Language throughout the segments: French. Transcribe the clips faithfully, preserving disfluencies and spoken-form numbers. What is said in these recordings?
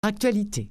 Actualité.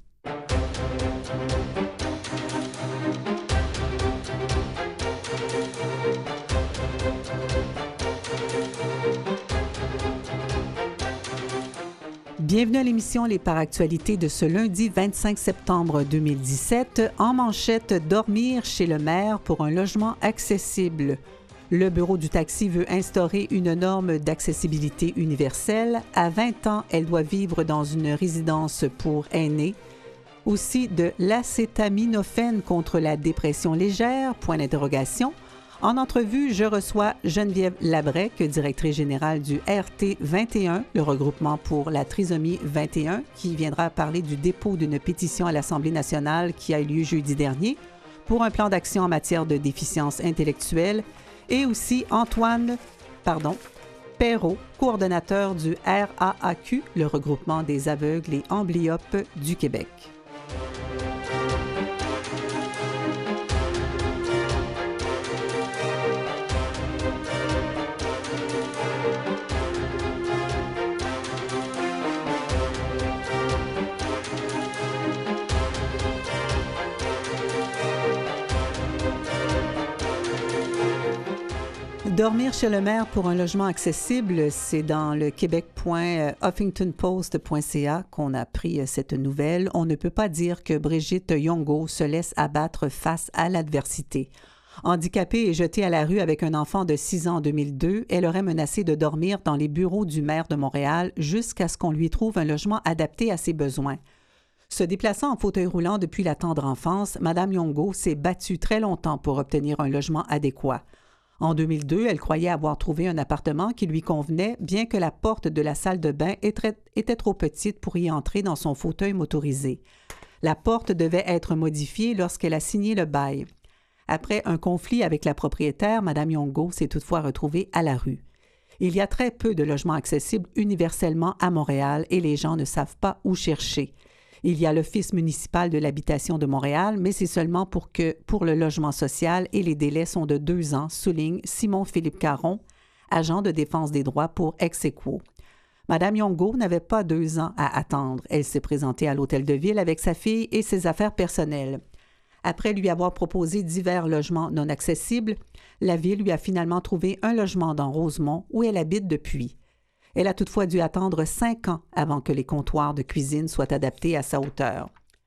Bienvenue à l'émission Les Paractualités de ce lundi vingt-cinq septembre deux mille dix-sept. En manchette, dormir chez le maire pour un logement accessible. Le bureau du taxi veut instaurer une norme d'accessibilité universelle. À vingt ans, elle doit vivre dans une résidence pour aînés. Aussi de l'acétaminophène contre la dépression légère, point d'interrogation. En entrevue, je reçois Geneviève Labrec, directrice générale du R T vingt et un, le regroupement pour la trisomie vingt et un, qui viendra parler du dépôt d'une pétition à l'Assemblée nationale qui a eu lieu jeudi dernier pour un plan d'action en matière de déficience intellectuelle. Et aussi Antoine, pardon, Perrault, coordonnateur du R A A Q, le regroupement des aveugles et amblyopes du Québec. Dormir chez le maire pour un logement accessible, c'est dans le québec point huffington post point c a qu'on a appris cette nouvelle. On ne peut pas dire que Brigitte Yongo se laisse abattre face à l'adversité. Handicapée et jetée à la rue avec un enfant de six ans en deux mille deux, elle aurait menacé de dormir dans les bureaux du maire de Montréal jusqu'à ce qu'on lui trouve un logement adapté à ses besoins. Se déplaçant en fauteuil roulant depuis la tendre enfance, Mme Yongo s'est battue très longtemps pour obtenir un logement adéquat. En deux mille deux, elle croyait avoir trouvé un appartement qui lui convenait, bien que la porte de la salle de bain était trop petite pour y entrer dans son fauteuil motorisé. La porte devait être modifiée lorsqu'elle a signé le bail. Après un conflit avec la propriétaire, Mme Yongo s'est toutefois retrouvée à la rue. Il y a très peu de logements accessibles universellement à Montréal et les gens ne savent pas où chercher. Il y a l'Office municipal de l'habitation de Montréal, mais c'est seulement pour que pour le logement social et les délais sont de deux ans, souligne Simon-Philippe Caron, agent de défense des droits pour Ex-Aequo. Madame Yongo n'avait pas deux ans à attendre. Elle s'est présentée à l'hôtel de ville avec sa fille et ses affaires personnelles. Après lui avoir proposé divers logements non accessibles, la ville lui a finalement trouvé un logement dans Rosemont où elle habite depuis. Elle a toutefois dû attendre cinq ans avant que les comptoirs de cuisine soient adaptés à sa hauteur.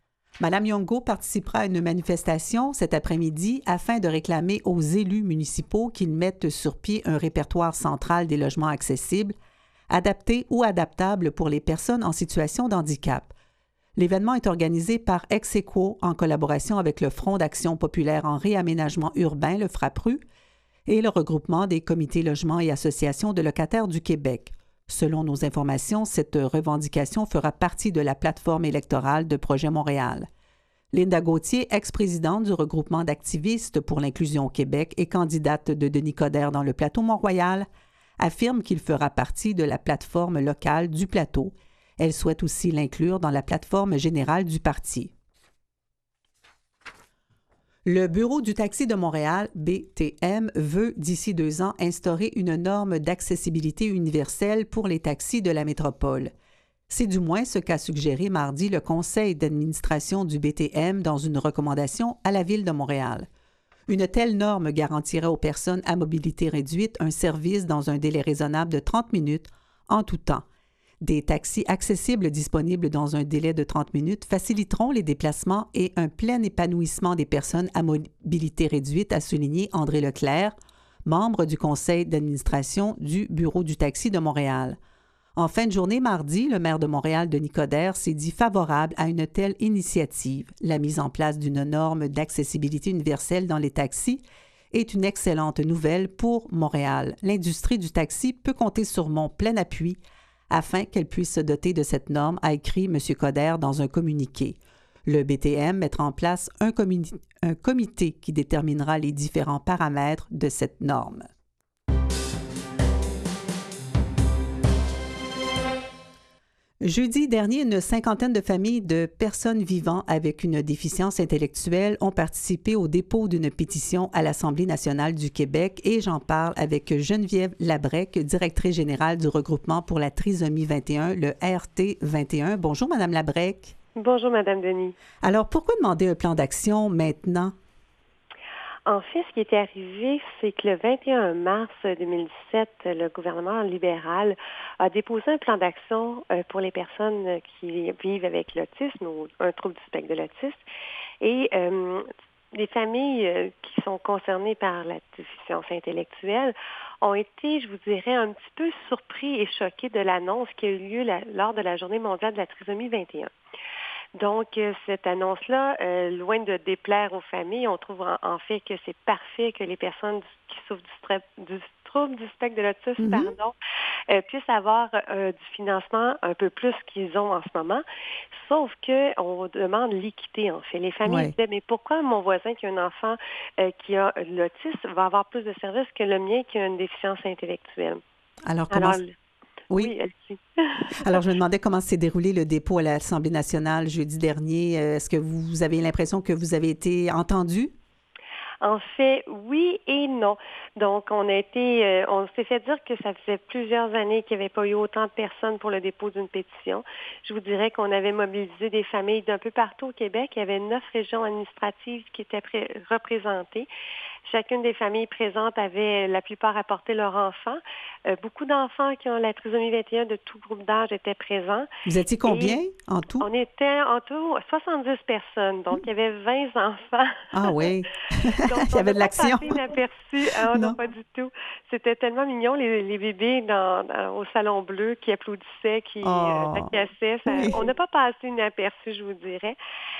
Mme Yongo participera à une manifestation cet après-midi afin de réclamer aux élus municipaux qu'ils mettent sur pied un répertoire central des logements accessibles, adaptés ou adaptables pour les personnes en situation de handicap. L'événement est organisé par Ex-Aequo en collaboration avec le Front d'action populaire en réaménagement urbain, le FRAPRU, et le regroupement des comités logements et associations de locataires du Québec. Selon nos informations, cette revendication fera partie de la plateforme électorale de Projet Montréal. Linda Gauthier, ex-présidente du regroupement d'activistes pour l'inclusion au Québec et candidate de Denis Coderre dans le plateau Mont-Royal, affirme qu'il fera partie de la plateforme locale du plateau. Elle souhaite aussi l'inclure dans la plateforme générale du parti. Le Bureau du taxi de Montréal, B T M, veut d'ici deux ans instaurer une norme d'accessibilité universelle pour les taxis de la métropole. C'est du moins ce qu'a suggéré mardi le conseil d'administration du B T M dans une recommandation à la Ville de Montréal. Une telle norme garantirait aux personnes à mobilité réduite un service dans un délai raisonnable de trente minutes en tout temps. Des taxis accessibles disponibles dans un délai de trente minutes faciliteront les déplacements et un plein épanouissement des personnes à mobilité réduite, a souligné André Leclerc, membre du conseil d'administration du Bureau du taxi de Montréal. En fin de journée mardi, le maire de Montréal, Denis Coderre, s'est dit favorable à une telle initiative. La mise en place d'une norme d'accessibilité universelle dans les taxis est une excellente nouvelle pour Montréal. L'industrie du taxi peut compter sur mon plein appui afin qu'elle puisse se doter de cette norme, a écrit M. Coderre dans un communiqué. Le B T M mettra en place un, comité, un comité qui déterminera les différents paramètres de cette norme. Jeudi dernier, une cinquantaine de familles de personnes vivant avec une déficience intellectuelle ont participé au dépôt d'une pétition à l'Assemblée nationale du Québec et j'en parle avec Geneviève Labrec, directrice générale du regroupement pour la trisomie vingt et un, le R T vingt et un. Bonjour, Madame Labrec. Bonjour, Madame Denis. Alors, pourquoi demander un plan d'action maintenant? En fait, ce qui est arrivé, c'est que le vingt et un mars deux mille dix-sept, le gouvernement libéral a déposé un plan d'action euh, pour les personnes qui vivent avec l'autisme ou un trouble du spectre de l'autisme. Et euh, les familles euh, qui sont concernées par la déficience intellectuelle ont été, je vous dirais, un petit peu surpris et choqués de l'annonce qui a eu lieu la- lors de la Journée mondiale de la trisomie vingt et un. Donc, euh, cette annonce-là, euh, loin de déplaire aux familles, on trouve en, en fait que c'est parfait que les personnes du- qui souffrent du, stra- du trouble du spectre de l'autisme, Mhm. pardon, euh, puissent avoir euh, du financement un peu plus qu'ils ont en ce moment. Sauf que on demande l'équité, en fait. Les familles Oui. disaient, mais pourquoi mon voisin qui a un enfant euh, qui a de l'autisme va avoir plus de services que le mien qui a une déficience intellectuelle? Alors, comment... Alors, Oui. oui, elle Alors, je me demandais comment s'est déroulé le dépôt à l'Assemblée nationale jeudi dernier. Euh, Est-ce que vous avez l'impression que vous avez été entendu? En fait, oui et non. Donc, on a été, euh, on s'est fait dire que ça faisait plusieurs années qu'il n'y avait pas eu autant de personnes pour le dépôt d'une pétition. Je vous dirais qu'on avait mobilisé des familles d'un peu partout au Québec. Il y avait neuf régions administratives qui étaient pré- représentées. Chacune des familles présentes avait la plupart apporté leur enfant. Euh, beaucoup d'enfants qui ont la trisomie vingt et un de tout groupe d'âge étaient présents. Vous étiez combien Et en tout? on était en tout soixante-dix personnes, donc il y avait vingt enfants. Ah oui, Donc, il y on avait n'a de pas l'action. passé inaperçu. Ah, non, Non. pas du tout. C'était tellement mignon, les, les bébés dans, dans- au Salon Bleu qui applaudissaient, qui euh, Oh, jacassaient. Ça- on oui. n'a pas passé inaperçu, je vous dirais.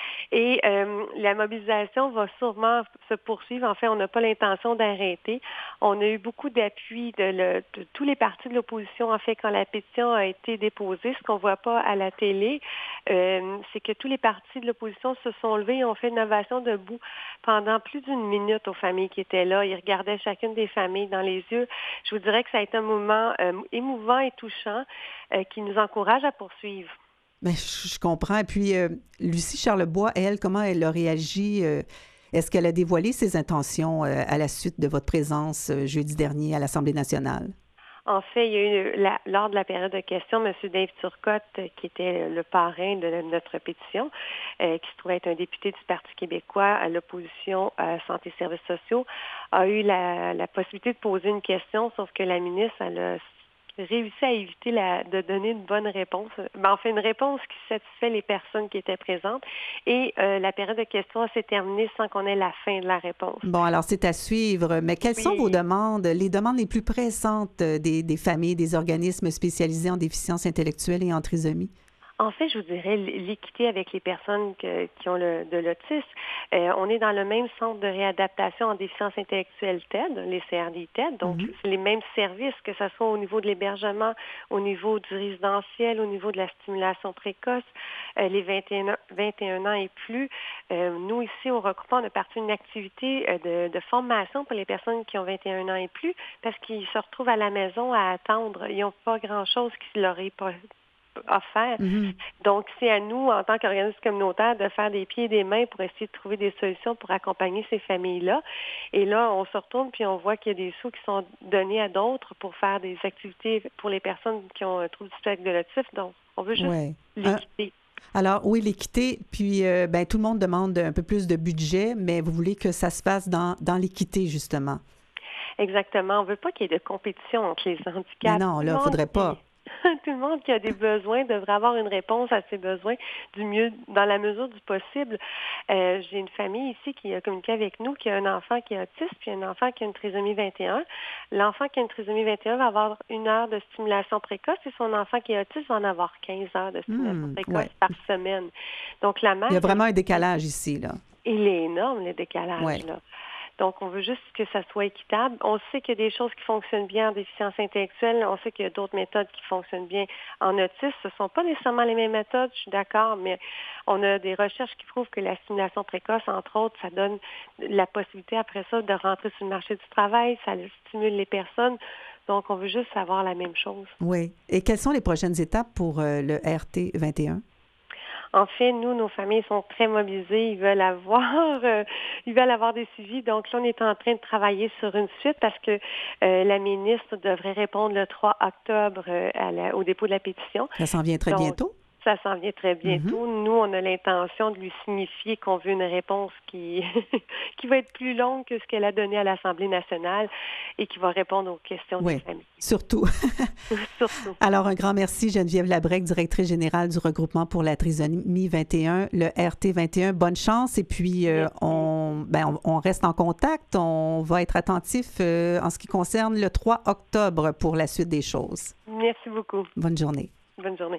Et euh, la mobilisation va sûrement se poursuivre. En fait, on n'a pas l'intention d'arrêter. On a eu beaucoup d'appui de, le- de tous les partis de l'opposition. En fait, quand la pétition a été déposée, ce qu'on voit pas à la télé, euh, c'est que tous les partis de l'opposition se sont levés et ont fait une ovation debout pendant plus d'une minute aux familles qui étaient là. Ils regardaient chacune des familles dans les yeux. Je vous dirais que ça a été un moment euh, émouvant et touchant euh, qui nous encourage à poursuivre. Mais je, je comprends. Et puis, euh, Lucie Charlebois, elle, comment elle a réagi? euh, Est-ce qu'elle a dévoilé ses intentions euh, à la suite de votre présence euh, jeudi dernier à l'Assemblée nationale? En fait, il y a eu, la- lors de la période de questions, M. Dave Turcotte, euh, qui était le parrain de notre pétition, euh, qui se trouvait être un député du Parti québécois à l'opposition à Santé et Services sociaux, a eu la, la possibilité de poser une question, sauf que la ministre, elle a réussi à éviter la- de donner une bonne réponse. Ben, en fait, une réponse qui satisfait les personnes qui étaient présentes. Et euh, la période de questions s'est terminée sans qu'on ait la fin de la réponse. Bon, alors c'est à suivre. Mais quelles sont vos Oui. demandes, les demandes les plus pressantes euh, des, des familles, des organismes spécialisés en déficience intellectuelle et en trisomie? En fait, je vous dirais l'équité avec les personnes que- qui ont le, de l'autisme. Euh, on est dans le même centre de réadaptation en déficience intellectuelle T E D, les C R D T E D, donc Mhm. c'est les mêmes services, que ce soit au niveau de l'hébergement, au niveau du résidentiel, au niveau de la stimulation précoce, euh, les vingt et un, vingt et un ans et plus. Euh, nous, ici, au regroupement, on a parti une activité euh, de, de formation pour les personnes qui ont vingt et un ans et plus, parce qu'ils se retrouvent à la maison à attendre. Ils n'ont pas grand-chose qui leur est pas offert. Mhm. Donc, c'est à nous, en tant qu'organisme communautaire, de faire des pieds et des mains pour essayer de trouver des solutions pour accompagner ces familles-là. Et là, on se retourne puis on voit qu'il y a des sous qui sont donnés à d'autres pour faire des activités pour les personnes qui ont un trouble du spectre de l'autisme. Donc, on veut juste Ouais. Un- l'équité. Alors, oui, l'équité, puis euh, ben, tout le monde demande un peu plus de budget, mais vous voulez que ça se fasse dans, dans l'équité, justement. Exactement. On veut pas qu'il y ait de compétition entre les Mais handicaps. non, Tout le là, il ne monde faudrait qui, pas. tout le monde qui a des besoins devrait avoir une réponse à ses besoins du mieux, dans la mesure du possible. Euh, j'ai une famille ici qui a communiqué avec nous, qui a un enfant qui est autiste, puis un enfant qui a une trisomie vingt et un. L'enfant qui a une trisomie vingt et un va avoir une heure de stimulation précoce et son enfant qui est autiste va en avoir quinze heures de stimulation Hmm, précoce ouais. par semaine. Donc, la Il y a mère, elle, vraiment un décalage ici, là. il est énorme, le décalage, Ouais. là. Donc, on veut juste que ça soit équitable. On sait qu'il y a des choses qui fonctionnent bien en déficience intellectuelle. On sait qu'il y a d'autres méthodes qui fonctionnent bien en autisme. Ce ne sont pas nécessairement les mêmes méthodes, je suis d'accord, mais on a des recherches qui prouvent que la stimulation précoce, entre autres, ça donne la possibilité après ça de rentrer sur le marché du travail. Ça stimule les personnes. Donc, on veut juste savoir la même chose. Oui. Et quelles sont les prochaines étapes pour euh, le R T vingt et un? En fait, nous, nos familles sont très mobilisées. Ils veulent avoir, euh, ils veulent avoir des suivis. Donc là, on est en train de travailler sur une suite parce que euh, la ministre devrait répondre le trois octobre euh, à la- au dépôt de la pétition. Ça s'en vient très Donc, bientôt? Ça s'en vient très bientôt. Mm-hmm. Nous, on a l'intention de lui signifier qu'on veut une réponse qui, qui va être plus longue que ce qu'elle a donné à l'Assemblée nationale et qui va répondre aux questions oui, des familles. Surtout. Surtout. Alors, un grand merci, Geneviève Labrec, directrice générale du regroupement pour la trisomie vingt et un, le R T vingt et un. Bonne chance et puis euh, on, ben, on, on reste en contact. On va être attentif euh, en ce qui concerne le trois octobre pour la suite des choses. Merci beaucoup. Bonne journée. Bonne journée.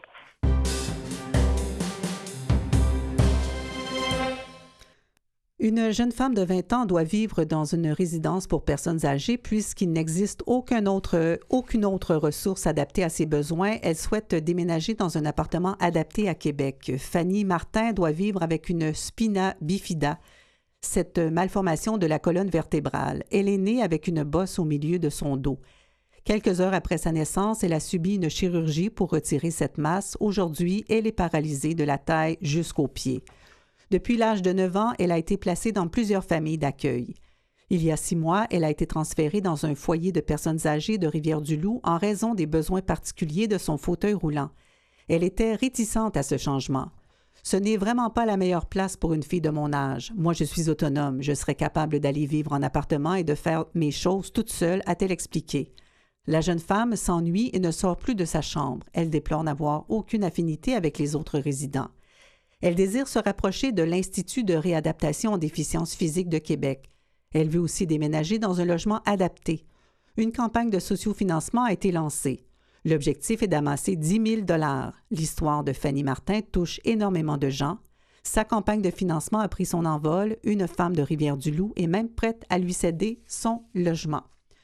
Une jeune femme de vingt ans doit vivre dans une résidence pour personnes âgées puisqu'il n'existe aucun autre, aucune autre ressource adaptée à ses besoins. Elle souhaite déménager dans un appartement adapté à Québec. Fanny Martin doit vivre avec une spina bifida, cette malformation de la colonne vertébrale. Elle est née avec une bosse au milieu de son dos. Quelques heures après sa naissance, elle a subi une chirurgie pour retirer cette masse. Aujourd'hui, elle est paralysée de la taille jusqu'aux pieds. Depuis l'âge de neuf ans, elle a été placée dans plusieurs familles d'accueil. Il y a six mois, elle a été transférée dans un foyer de personnes âgées de Rivière-du-Loup en raison des besoins particuliers de son fauteuil roulant. Elle était réticente à ce changement. « Ce n'est vraiment pas la meilleure place pour une fille de mon âge. Moi, je suis autonome. Je serais capable d'aller vivre en appartement et de faire mes choses toute seule », a-t-elle expliqué. La jeune femme s'ennuie et ne sort plus de sa chambre. Elle déplore n'avoir aucune affinité avec les autres résidents. Elle désire se rapprocher de l'Institut de réadaptation aux déficiences physiques de Québec. Elle veut aussi déménager dans un logement adapté. Une campagne de sociofinancement a été lancée. L'objectif est d'amasser dix mille dollars. L'histoire de Fanny Martin touche énormément de gens. Sa campagne de financement a pris son envol. Une femme de Rivière-du-Loup est même prête à lui céder son logement.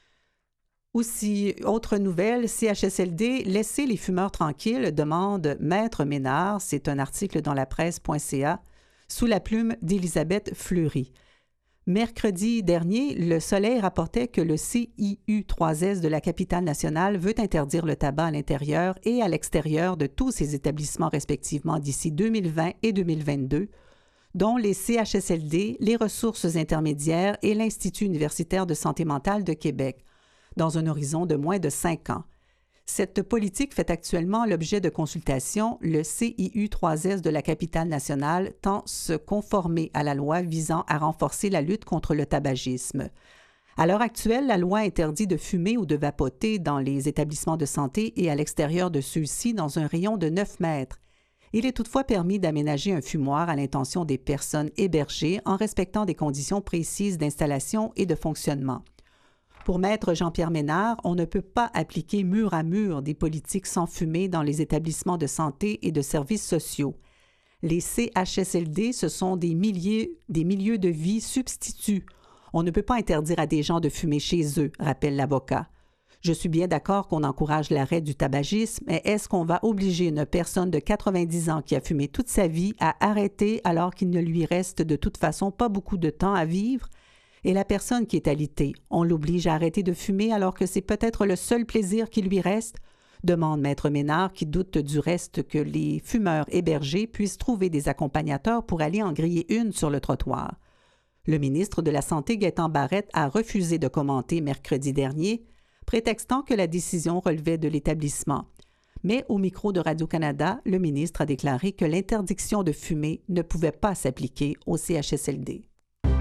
Aussi, autre nouvelle, C H S L D, laissez les fumeurs tranquilles, demande Maître Ménard. C'est un article dans la presse point c a sous la plume d'Élisabeth Fleury. Mercredi dernier, Le Soleil rapportait que le C I U trois S de la capitale nationale veut interdire le tabac à l'intérieur et à l'extérieur de tous ses établissements respectivement d'ici deux mille vingt et deux mille vingt-deux, dont les C H S L D, les ressources intermédiaires et l'Institut universitaire de santé mentale de Québec, dans un horizon de moins de cinq ans. Cette politique fait actuellement l'objet de consultations. Le C I U trois S de la capitale nationale tend se conformer à la loi visant à renforcer la lutte contre le tabagisme. À l'heure actuelle, la loi interdit de fumer ou de vapoter dans les établissements de santé et à l'extérieur de ceux-ci dans un rayon de neuf mètres. Il est toutefois permis d'aménager un fumoir à l'intention des personnes hébergées en respectant des conditions précises d'installation et de fonctionnement. Pour Maître Jean-Pierre Ménard, on ne peut pas appliquer mur à mur des politiques sans fumée dans les établissements de santé et de services sociaux. Les C H S L D, ce sont des, milliers, des milieux de vie substituts. On ne peut pas interdire à des gens de fumer chez eux, rappelle l'avocat. Je suis bien d'accord qu'on encourage l'arrêt du tabagisme, mais est-ce qu'on va obliger une personne de quatre-vingt-dix ans qui a fumé toute sa vie à arrêter alors qu'il ne lui reste de toute façon pas beaucoup de temps à vivre? Et la personne qui est alitée, on l'oblige à arrêter de fumer alors que c'est peut-être le seul plaisir qui lui reste? Demande Maître Ménard, qui doute du reste que les fumeurs hébergés puissent trouver des accompagnateurs pour aller en griller une sur le trottoir. Le ministre de la Santé, Gaétan Barrette, a refusé de commenter mercredi dernier, prétextant que la décision relevait de l'établissement. Mais au micro de Radio-Canada, le ministre a déclaré que l'interdiction de fumer ne pouvait pas s'appliquer au C H S L D.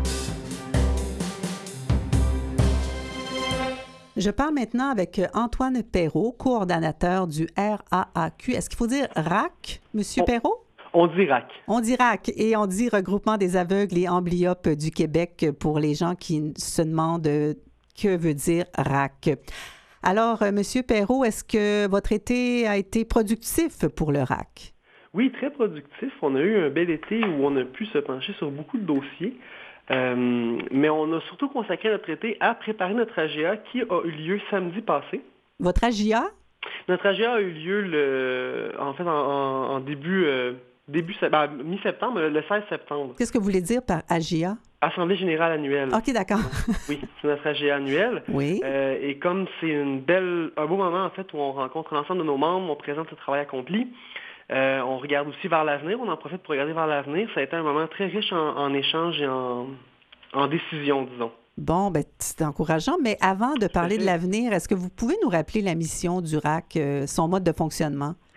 Je parle maintenant avec Antoine Perrault, coordonnateur du R A A Q. Est-ce qu'il faut dire R A C, Monsieur on, Perrault? On dit R A C. On dit R A C et on dit Regroupement des aveugles et amblyopes du Québec pour les gens qui se demandent que veut dire R A C. Alors, Monsieur Perrault, est-ce que votre été a été productif pour le R A C? Oui, très productif. On a eu un bel été où on a pu se pencher sur beaucoup de dossiers. Euh, mais on a surtout consacré notre été à préparer notre A G A qui a eu lieu samedi passé. Votre A G A? Notre A G A a eu lieu le, en fait en, en, en début, euh, début ben, mi-septembre, le seize septembre. Qu'est-ce que vous voulez dire par A G A? Assemblée générale annuelle. OK, d'accord. Oui, c'est notre A G A annuel. Oui. Euh, et comme c'est une belle, un beau moment en fait où on rencontre l'ensemble de nos membres, on présente le travail accompli. Euh, on regarde aussi vers l'avenir, on en profite pour regarder vers l'avenir. Ça a été un moment très riche en, en échanges et en, en décisions, disons. Bon, ben c'est encourageant, mais avant de parler de l'avenir, est-ce que vous pouvez nous rappeler la mission du R A C, euh, son mode de fonctionnement?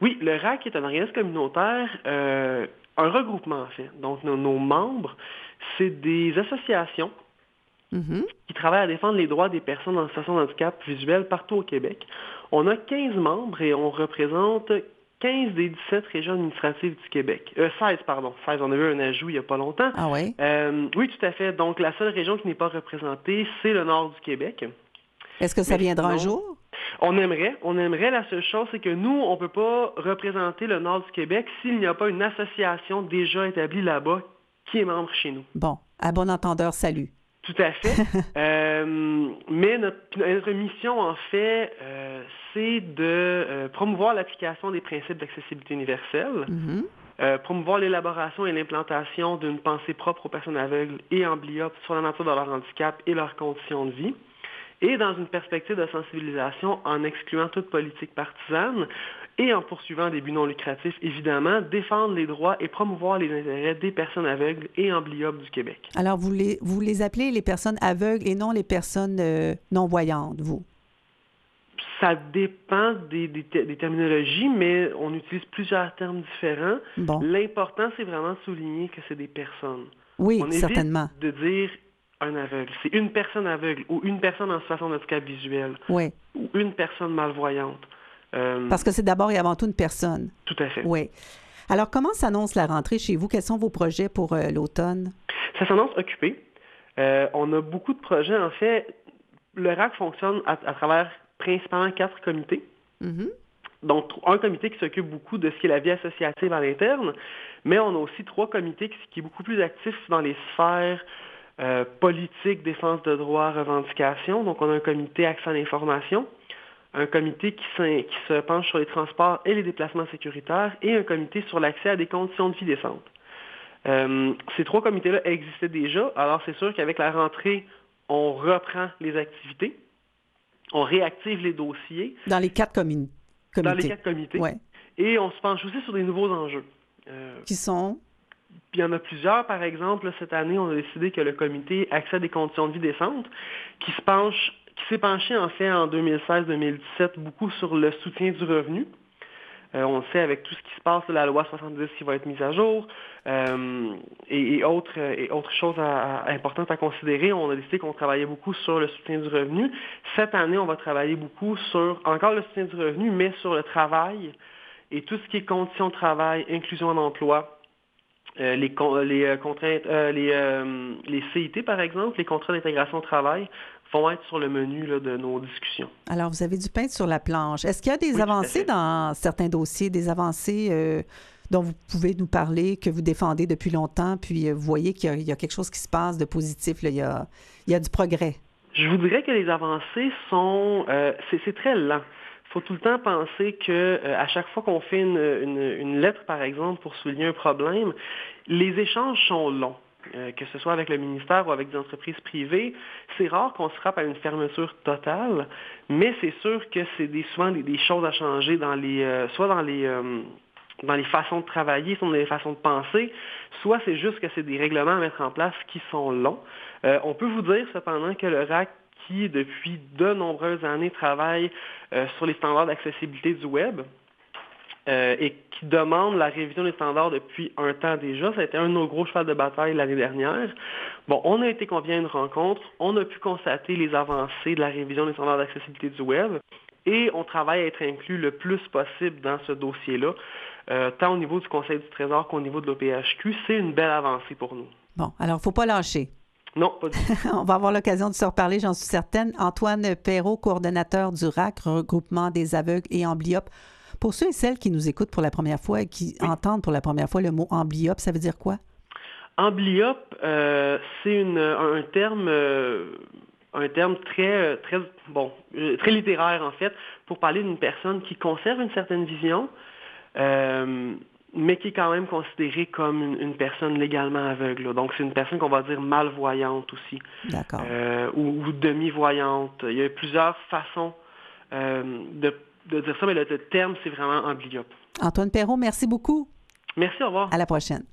Oui, le R A C est un organisme communautaire, euh, un regroupement en fait. Donc, nos, nos membres, c'est des associations Mm-hmm. qui travaillent à défendre les droits des personnes en situation de handicap visuel partout au Québec. On a quinze membres et on représente quinze des dix-sept régions administratives du Québec. Euh, seize, pardon. seize, on a eu un ajout il n'y a pas longtemps. Ah oui? Euh, oui, tout à fait. Donc, la seule région qui n'est pas représentée, c'est le nord du Québec. Est-ce que ça Mais viendra sinon, un jour? On aimerait. On aimerait. La seule chose, c'est que nous, on ne peut pas représenter le nord du Québec s'il n'y a pas une association déjà établie là-bas qui est membre chez nous. Bon, à bon entendeur, salut. Tout à fait. euh, mais notre, notre mission, en fait, euh, c'est de euh, promouvoir l'application des principes d'accessibilité universelle, Mm-hmm. euh, promouvoir l'élaboration et l'implantation d'une pensée propre aux personnes aveugles et amblyopes sur la nature de leur handicap et leurs conditions de vie, et dans une perspective de sensibilisation en excluant toute politique partisane et en poursuivant des buts non lucratifs, évidemment, défendre les droits et promouvoir les intérêts des personnes aveugles et amblyopes du Québec. Alors, vous les, vous les appelez les personnes aveugles et non les personnes euh, non-voyantes, vous? Ça dépend des, des, des terminologies, mais on utilise plusieurs termes différents. Bon. L'important, c'est vraiment de souligner que c'est des personnes. Oui, on certainement. évite de dire un aveugle. C'est une personne aveugle ou une personne en situation de handicap visuel Oui. ou une personne malvoyante. Euh, Parce que c'est d'abord et avant tout une personne. Tout à fait. Oui. Alors, comment s'annonce la rentrée chez vous? Quels sont vos projets pour euh, l'automne? Ça s'annonce occupé. Euh, on a beaucoup de projets. En fait, le R A C fonctionne à, à travers principalement quatre comités. Mm-hmm. Donc, un comité qui s'occupe beaucoup de ce qui est la vie associative à l'interne, mais on a aussi trois comités qui, qui est beaucoup plus actifs dans les sphères euh, politiques, défense de droits, revendications. Donc, on a un comité accès à l'information, un comité qui, qui se penche sur les transports et les déplacements sécuritaires et un comité sur l'accès à des conditions de vie décentes. Euh, ces trois comités-là existaient déjà, alors c'est sûr qu'avec la rentrée, on reprend les activités, on réactive les dossiers. Dans les quatre communes. Comités. Dans les quatre comités. Ouais. Et on se penche aussi sur des nouveaux enjeux. Euh, qui sont? Il y en a plusieurs. Par exemple, cette année, on a décidé que le comité accès à des conditions de vie décentes, qui se penche, qui s'est penché en fait en deux mille seize deux mille dix-sept beaucoup sur le soutien du revenu. Euh, on le sait avec tout ce qui se passe, la loi soixante-dix qui va être mise à jour euh, et, et, autres, et autres choses à, à, importantes à considérer. On a décidé qu'on travaillait beaucoup sur le soutien du revenu. Cette année, on va travailler beaucoup sur, encore le soutien du revenu, mais sur le travail et tout ce qui est conditions de travail, inclusion en emploi, euh, les, les euh, contraintes, euh, les, euh, les C I T par exemple, les contrats d'intégration au travail, vont être sur le menu là, de nos discussions. Alors, vous avez du pain sur la planche. Est-ce qu'il y a des oui, avancées dans certains dossiers, des avancées euh, dont vous pouvez nous parler, que vous défendez depuis longtemps, puis euh, vous voyez qu'il y a, il y a quelque chose qui se passe de positif, là, il y a, il y a du progrès? Je vous dirais que les avancées sont... Euh, c'est, c'est très lent. Il faut tout le temps penser que euh, à chaque fois qu'on fait une, une, une lettre, par exemple, pour souligner un problème, les échanges sont longs. Euh, que ce soit avec le ministère ou avec des entreprises privées, c'est rare qu'on se frappe à une fermeture totale, mais c'est sûr que c'est des, souvent des, des choses à changer dans les, euh, soit dans les, euh, dans les façons de travailler, soit dans les façons de penser, soit c'est juste que c'est des règlements à mettre en place qui sont longs. Euh, on peut vous dire cependant que le R A C, qui depuis de nombreuses années travaille euh, sur les standards d'accessibilité du web, Euh, et qui demande la révision des standards depuis un temps déjà. Ça a été un de nos gros chevals de bataille l'année dernière. Bon, on a été conviés à une rencontre, on a pu constater les avancées de la révision des standards d'accessibilité du web et on travaille à être inclus le plus possible dans ce dossier-là, euh, tant au niveau du Conseil du Trésor qu'au niveau de l'O P H Q. C'est une belle avancée pour nous. Bon, alors, il ne faut pas lâcher. Non, pas du tout. On va avoir l'occasion de se reparler, j'en suis certaine. Antoine Perrault, coordonnateur du R A C, Regroupement des aveugles et amblyopes. Pour ceux et celles qui nous écoutent pour la première fois et qui oui. entendent pour la première fois le mot amblyope, ça veut dire quoi? Amblyope, euh, c'est une, un terme, euh, un terme très, très, bon, très littéraire en fait, pour parler d'une personne qui conserve une certaine vision, euh, mais qui est quand même considérée comme une, une personne légalement aveugle. Là. Donc c'est une personne qu'on va dire malvoyante aussi, D'accord. Euh, ou, ou demi-voyante. Il y a plusieurs façons euh, de de dire ça, mais le, le terme, c'est vraiment amblyope. Antoine Perrault, merci beaucoup. Merci, au revoir. À la prochaine.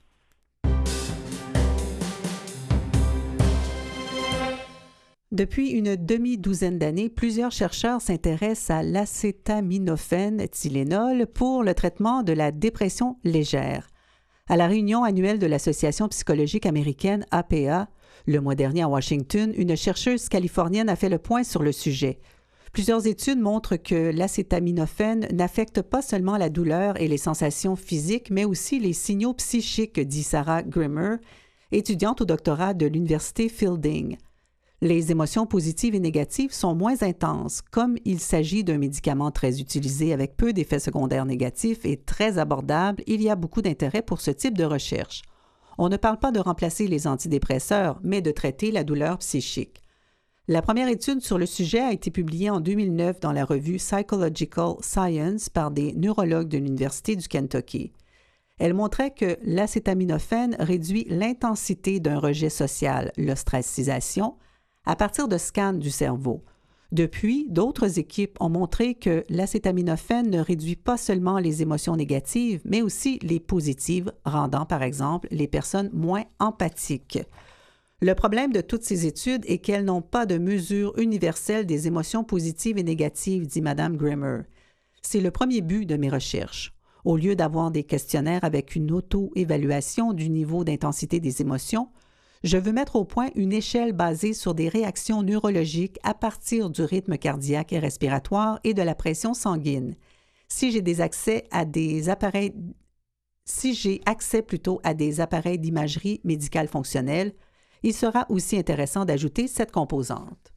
Depuis une demi-douzaine d'années, plusieurs chercheurs s'intéressent à l'acétaminophène Tylenol pour le traitement de la dépression légère. À la réunion annuelle de l'Association psychologique américaine A P A, le mois dernier à Washington, une chercheuse californienne a fait le point sur le sujet. Plusieurs études montrent que l'acétaminophène n'affecte pas seulement la douleur et les sensations physiques, mais aussi les signaux psychiques, dit Sarah Grimmer, étudiante au doctorat de l'Université Fielding. Les émotions positives et négatives sont moins intenses. Comme il s'agit d'un médicament très utilisé avec peu d'effets secondaires négatifs et très abordable, il y a beaucoup d'intérêt pour ce type de recherche. On ne parle pas de remplacer les antidépresseurs, mais de traiter la douleur psychique. La première étude sur le sujet a été publiée en deux mille neuf dans la revue Psychological Science par des neurologues de l'Université du Kentucky. Elle montrait que l'acétaminophène réduit l'intensité d'un rejet social, l'ostracisation, à partir de scans du cerveau. Depuis, d'autres équipes ont montré que l'acétaminophène ne réduit pas seulement les émotions négatives, mais aussi les positives, rendant par exemple les personnes moins empathiques. Le problème de toutes ces études est qu'elles n'ont pas de mesure universelle des émotions positives et négatives, dit Mme Grimmer. C'est le premier but de mes recherches. Au lieu d'avoir des questionnaires avec une auto-évaluation du niveau d'intensité des émotions, je veux mettre au point une échelle basée sur des réactions neurologiques à partir du rythme cardiaque et respiratoire et de la pression sanguine. Si j'ai des accès à des appareils, si j'ai accès plutôt à des appareils d'imagerie médicale fonctionnelle, il sera aussi intéressant d'ajouter cette composante.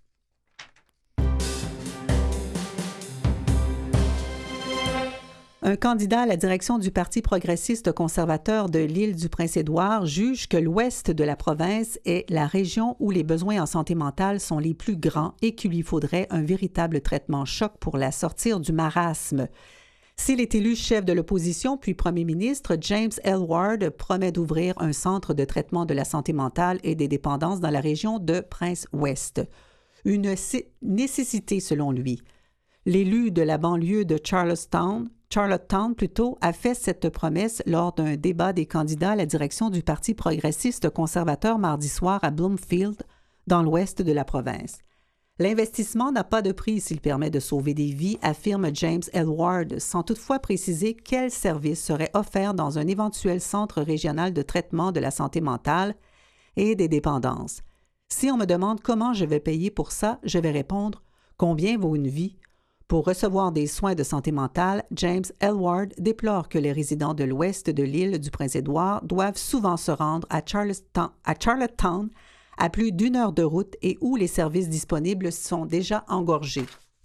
Un candidat à la direction du Parti progressiste conservateur de l'île du Prince-Édouard juge que l'ouest de la province est la région où les besoins en santé mentale sont les plus grands et qu'il lui faudrait un véritable traitement choc pour la sortir du marasme. S'il est élu chef de l'opposition puis premier ministre, James Aylward promet d'ouvrir un centre de traitement de la santé mentale et des dépendances dans la région de Prince-Ouest. Une nécessité selon lui. L'élu de la banlieue de Charlottetown, Charlottetown plutôt, a fait cette promesse lors d'un débat des candidats à la direction du Parti progressiste conservateur mardi soir à Bloomfield, dans l'ouest de la province. L'investissement n'a pas de prix s'il permet de sauver des vies, affirme James Aylward, sans toutefois préciser quels services seraient offerts dans un éventuel centre régional de traitement de la santé mentale et des dépendances. Si on me demande comment je vais payer pour ça, je vais répondre « Combien vaut une vie ?» Pour recevoir des soins de santé mentale, James Aylward déplore que les résidents de l'ouest de l'île du Prince-Édouard doivent souvent se rendre à Charlottetown, à Charlottetown à plus d'une heure de route et où les services disponibles sont déjà engorgés.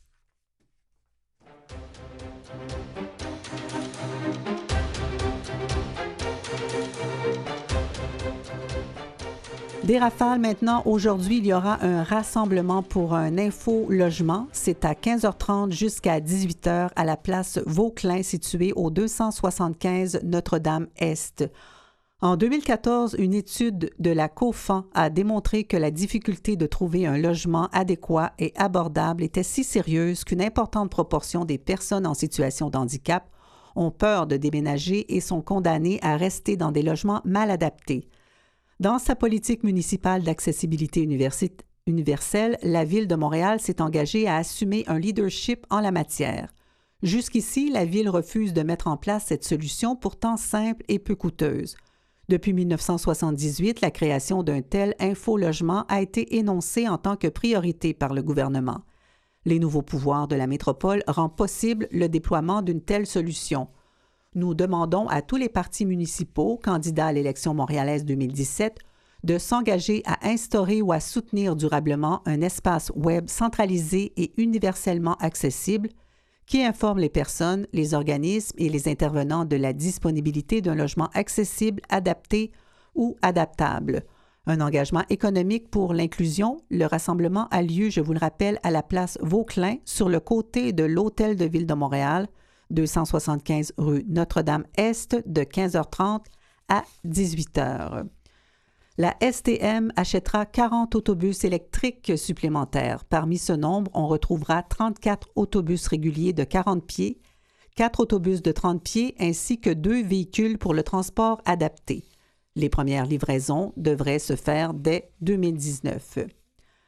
Des rafales maintenant. Aujourd'hui, il y aura un rassemblement pour un info-logement. C'est à quinze heures trente jusqu'à dix-huit heures à la place Vauclin, située au deux cent soixante-quinze Notre-Dame-Est. En deux mille quatorze, une étude de la COFAN a démontré que la difficulté de trouver un logement adéquat et abordable était si sérieuse qu'une importante proportion des personnes en situation de handicap ont peur de déménager et sont condamnées à rester dans des logements mal adaptés. Dans sa politique municipale d'accessibilité universelle, la Ville de Montréal s'est engagée à assumer un leadership en la matière. Jusqu'ici, la Ville refuse de mettre en place cette solution pourtant simple et peu coûteuse. Depuis mille neuf cent soixante-dix-huit, la création d'un tel info-logement a été énoncée en tant que priorité par le gouvernement. Les nouveaux pouvoirs de la métropole rendent possible le déploiement d'une telle solution. Nous demandons à tous les partis municipaux, candidats à l'élection montréalaise deux mille dix-sept, de s'engager à instaurer ou à soutenir durablement un espace web centralisé et universellement accessible qui informe les personnes, les organismes et les intervenants de la disponibilité d'un logement accessible, adapté ou adaptable. Un engagement économique pour l'inclusion. Le rassemblement a lieu, je vous le rappelle, à la place Vauclin, sur le côté de l'Hôtel de Ville de Montréal, deux cent soixante-quinze rue Notre-Dame-Est, de quinze heures trente à dix-huit heures. La S T M achètera quarante autobus électriques supplémentaires. Parmi ce nombre, on retrouvera trente-quatre autobus réguliers de quarante pieds, quatre autobus de trente pieds ainsi que deux véhicules pour le transport adapté. Les premières livraisons devraient se faire dès deux mille dix-neuf.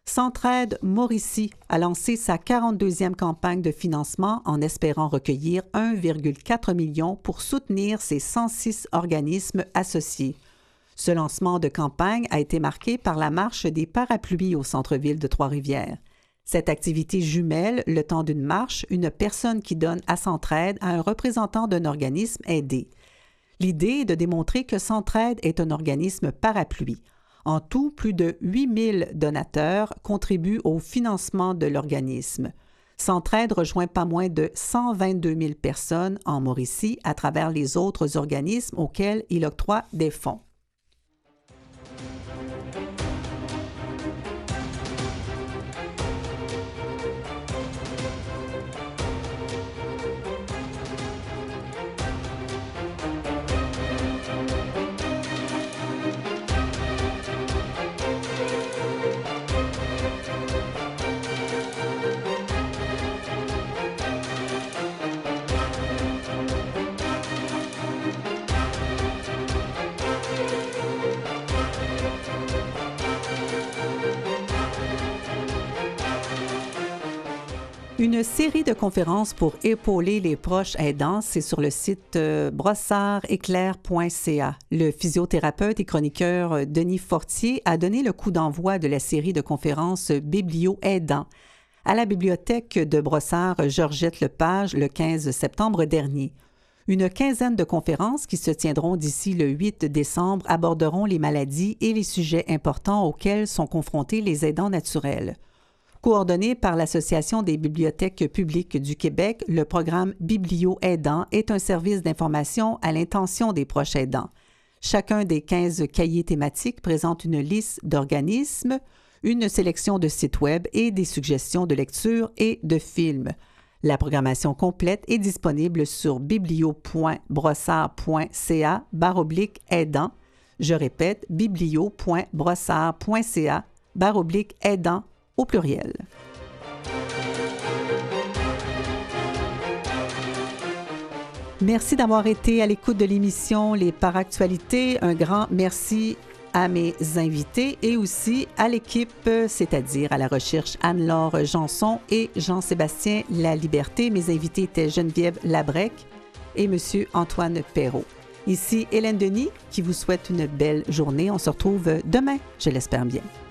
Centraide Mauricie a lancé sa quarante-deuxième campagne de financement en espérant recueillir un virgule quatre million pour soutenir ses cent six organismes associés. Ce lancement de campagne a été marqué par la marche des parapluies au centre-ville de Trois-Rivières. Cette activité jumelle, le temps d'une marche, une personne qui donne à Centraide à un représentant d'un organisme aidé. L'idée est de démontrer que Centraide est un organisme parapluie. En tout, plus de huit mille donateurs contribuent au financement de l'organisme. Centraide rejoint pas moins de cent vingt-deux mille personnes en Mauricie à travers les autres organismes auxquels il octroie des fonds. Une série de conférences pour épauler les proches aidants, c'est sur le site euh, brossard éclair point c a. Le physiothérapeute et chroniqueur Denis Fortier a donné le coup d'envoi de la série de conférences Biblio-aidant à la bibliothèque de Brossard Georgette Lepage le quinze septembre dernier. Une quinzaine de conférences qui se tiendront d'ici le huit décembre aborderont les maladies et les sujets importants auxquels sont confrontés les aidants naturels. Coordonné par l'Association des bibliothèques publiques du Québec, le programme Biblio-aidant est un service d'information à l'intention des proches aidants. Chacun des quinze cahiers thématiques présente une liste d'organismes, une sélection de sites web et des suggestions de lecture et de films. La programmation complète est disponible sur biblio point brossard point c a barre oblique aidant. Je répète, biblio point brossard point c a barre oblique aidant au pluriel. Merci d'avoir été à l'écoute de l'émission Les Paractualités. Un grand merci à mes invités et aussi à l'équipe, c'est-à-dire à la recherche Anne-Laure Janson et Jean-Sébastien Laliberté. Mes invités étaient Geneviève Labrec et M. Antoine Perrault. Ici Hélène Denis qui vous souhaite une belle journée. On se retrouve demain, je l'espère bien.